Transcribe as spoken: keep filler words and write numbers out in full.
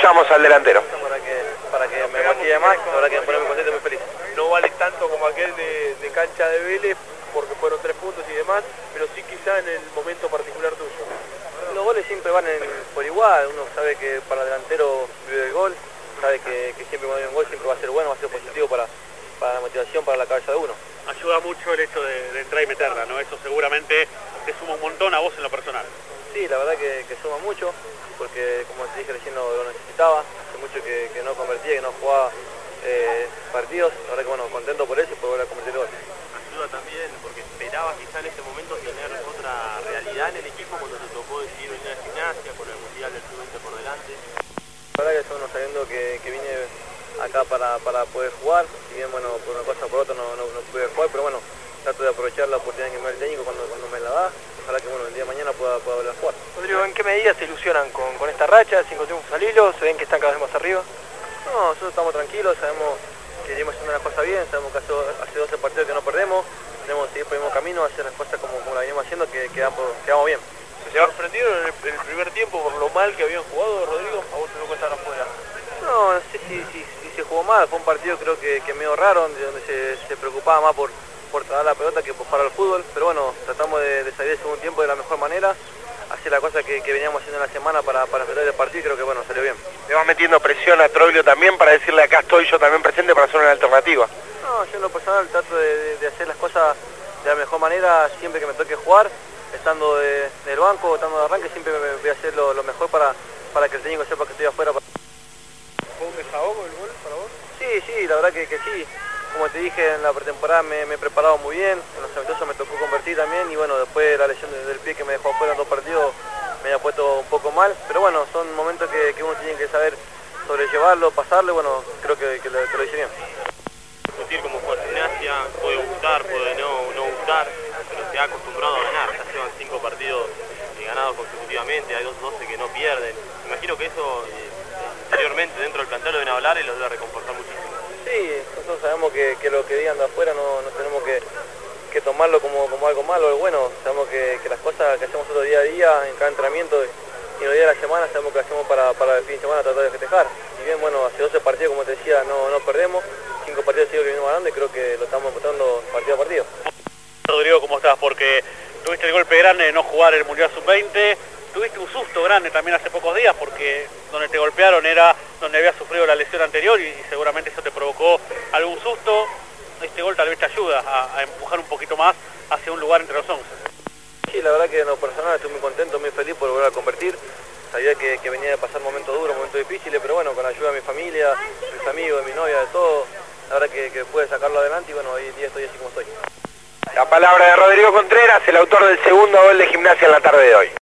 escuchamos al delantero. Para que, para que me motive más, la verdad que me pone muy contento y muy feliz. No vale tanto como aquel de, de cancha de Vélez, porque fueron tres puntos y demás, pero sí quizá en el momento particular tuyo. Los goles siempre van en, por igual, uno sabe que para el delantero vive el gol, sabe que, que siempre cuando hay un gol siempre va a ser bueno, va a ser positivo para, para la motivación, para la cabeza de uno. Ayuda mucho el hecho de, de entrar y meterla, ¿no? Eso seguramente te suma un montón a vos en lo personal. Sí, la verdad que, que suma mucho, porque como te dije recién lo, lo necesitaba, hace mucho que, que no convertía, que no jugaba eh, partidos, la verdad que bueno, contento por eso y por volver a convertir gol. Ayuda también porque esperabas quizá en ese momento tener otra realidad en el equipo cuando te tocó decidir venir a Gimnasia con el Mundial del sub veinte por delante. La verdad que estoy uno sabiendo que, que vine acá para, para poder jugar, si bien bueno, por una cosa o por otra no, no, no pude jugar, pero bueno, trato de aprovechar la oportunidad que me da el técnico cuando, cuando me la da, ojalá que bueno, el día de mañana pueda, pueda volver a jugar. Rodrigo, ¿en qué medida se ilusionan con, con esta racha, cinco triunfos al hilo? ¿Se ven que están cada vez más arriba? No, nosotros estamos tranquilos, sabemos que venimos haciendo las cosas bien, sabemos que hace, hace doce partidos que no perdemos, tenemos que seguir por el mismo camino, hacer las cosas como, como las venimos haciendo, que, que, vamos, que vamos bien. ¿Se sorprendieron en el, en el primer tiempo por lo mal que habían jugado, Rodrigo? ¿A vos te tocó estar afuera? No, no sé si, si, si se jugó mal, fue un partido creo que, que medio raro, donde, donde se, se preocupaba más por, por tratar la pelota que por parar el fútbol, pero bueno, tratamos de, de salir del segundo tiempo de la mejor manera, hacer la cosa que, que veníamos haciendo en la semana para, para enfrentar el partido y creo que bueno, salió bien. ¿Le vas metiendo presión a Troglio también para decirle acá estoy yo también presente para hacer una alternativa? No, yo en lo personal trato de, de, de hacer las cosas de la mejor manera siempre que me toque jugar, estando de, del banco, estando de arranque, siempre me, voy a hacer lo, lo mejor para, para que el técnico sepa que estoy afuera. ¿Fue un desahogo el gol para vos? Sí, sí, la verdad que, que sí. Como te dije, en la pretemporada me, me he preparado muy bien, en los amistosos me tocó convertir también y bueno, después la lesión del pie que me dejó afuera en dos partidos me ha puesto un poco mal, pero bueno, son momentos que, que uno tiene que saber sobrellevarlo, pasarlo y bueno, creo que, que, lo, que lo hice bien. Discutir cómo juega Gimnasia, puede gustar, puede no, no gustar, pero se ha acostumbrado a ganar, ya llevan cinco partidos eh, ganados consecutivamente, hay dos doce que no pierden. Me imagino que eso eh, interiormente dentro del plantel lo deben hablar y los debe reconfortar muchísimo. Sí, nosotros sabemos que, que lo que digan de afuera no, no tenemos que, que tomarlo como, como algo malo o algo bueno, sabemos que, que las cosas que hacemos nosotros día a día, en cada entrenamiento y en los días de la semana, sabemos que hacemos para, para el fin de semana tratar de festejar. Si bien, bueno, hace doce partidos, como te decía, no, no perdemos, cinco partidos seguidos que venimos ganando y creo que lo estamos demostrando partido a partido. Rodrigo, ¿cómo estás? Porque tuviste el golpe grande de no jugar el Mundial sub veinte, tuviste un susto grande también hace pocos días porque donde te golpearon era donde habías sufrido la lesión anterior y, y seguramente eso te provocó algún susto. Este gol tal vez te ayuda a, a empujar un poquito más hacia un lugar entre los once. Sí, la verdad que en lo personal estoy muy contento, muy feliz por volver a convertir. Sabía que, que venía de pasar momentos duros, momentos difíciles, pero bueno, con la ayuda de mi familia, de mis amigos, de mi novia, de todo, la verdad que, que pude sacarlo adelante y bueno, hoy en día estoy así como estoy. La palabra de Rodrigo Contreras, el autor del segundo gol de Gimnasia en la tarde de hoy.